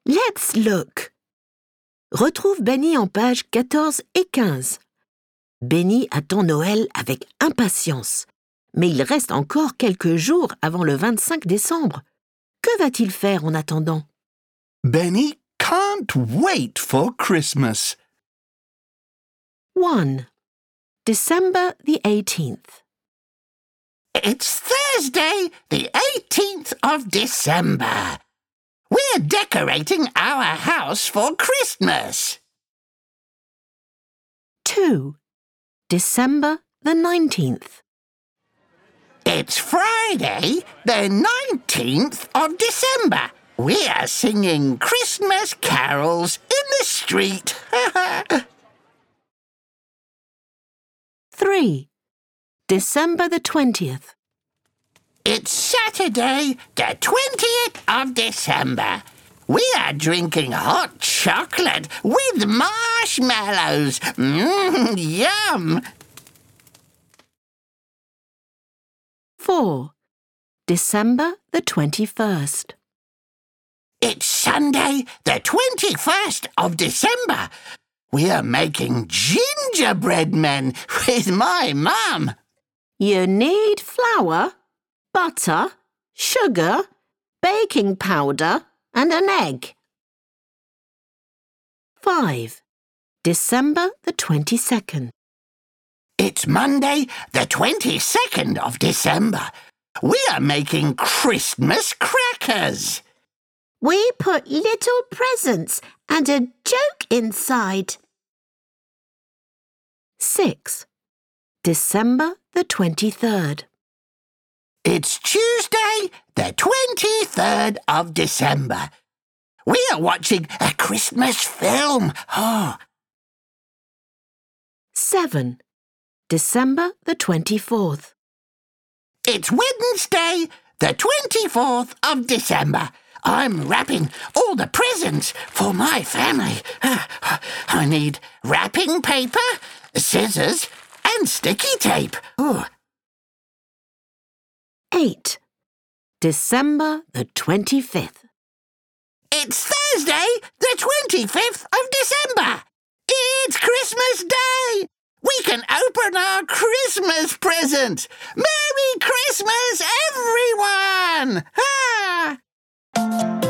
Let's look. Retrouve Benny en pages 14 et 15. Benny attend Noël avec impatience, mais il reste encore quelques jours avant le 25 décembre. Que va-t-il faire en attendant? Benny can't wait for Christmas. 1. December the 18th. It's Thursday, the 18th of December. We're decorating our house for Christmas. 2. December the 19th. It's Friday, the 19th of December. We're singing Christmas carols in the street. 3. December the 20th. It's Saturday, the 20th of December. We are drinking hot chocolate with marshmallows. Yum! 4. December the 21st. It's Sunday, the 21st of December. We are making gingerbread men with my mum. You need flour, butter, sugar, baking powder, and an egg. 5. December the 22nd. It's Monday, the 22nd of December. We are making Christmas crackers. We put little presents and a joke inside. 6. December the 23rd. It's Tuesday, the 23rd of December. We are watching a Christmas film. 7. December the 24th. It's Wednesday, the 24th of December. I'm wrapping all the presents for my family. I need wrapping paper, scissors, and sticky tape. 8. December the 25th. It's Thursday, the 25th of December. It's Christmas Day. We can open our Christmas presents. Merry Christmas, everyone!